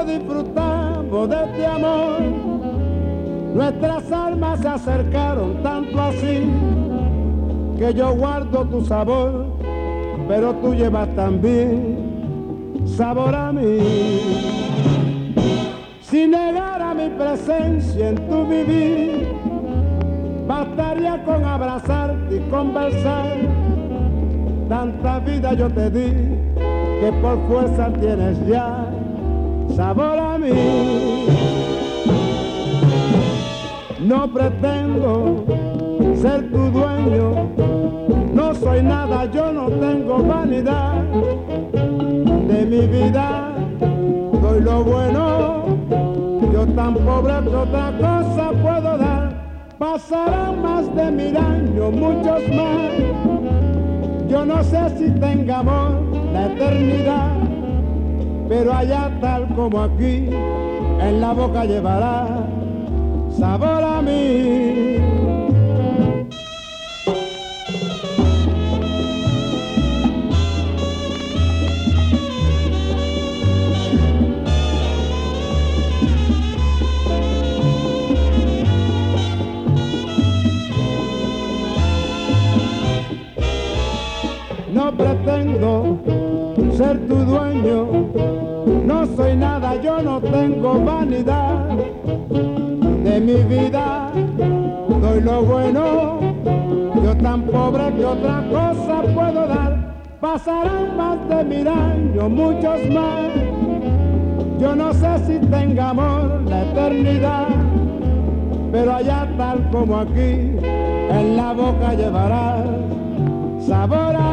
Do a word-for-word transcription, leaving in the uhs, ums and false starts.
disfrutamos de este amor. Nuestras almas se acercaron tanto así que yo guardo tu sabor, pero tú llevas también sabor a mí. Si negara mi presencia en tu vivir, bastaría con abrazarte y conversar. Tanta vida yo te di que por fuerza tienes ya sabor a mí. No pretendo ser tu dueño, no soy nada, yo no tengo vanidad. De mi vida doy lo bueno, yo tan pobre que otra cosa puedo dar. Pasarán más de mil años, muchos más, yo no sé si tenga amor la eternidad, pero allá tal como aquí, en la boca llevará sabor a mí. No pretendo ser tu dueño, no soy nada, yo no tengo vanidad. De mi vida doy lo bueno, yo tan pobre que otra cosa puedo dar. Pasarán más de mil años, muchos más, yo no sé si tenga amor la eternidad, pero allá tal como aquí, en la boca llevará sabor a